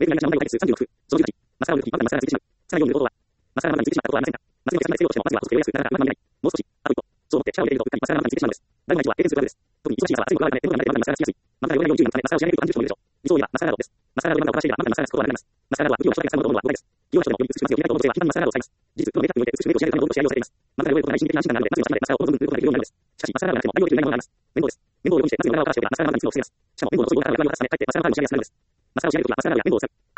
まさらをしないときは、まさらをしないときは、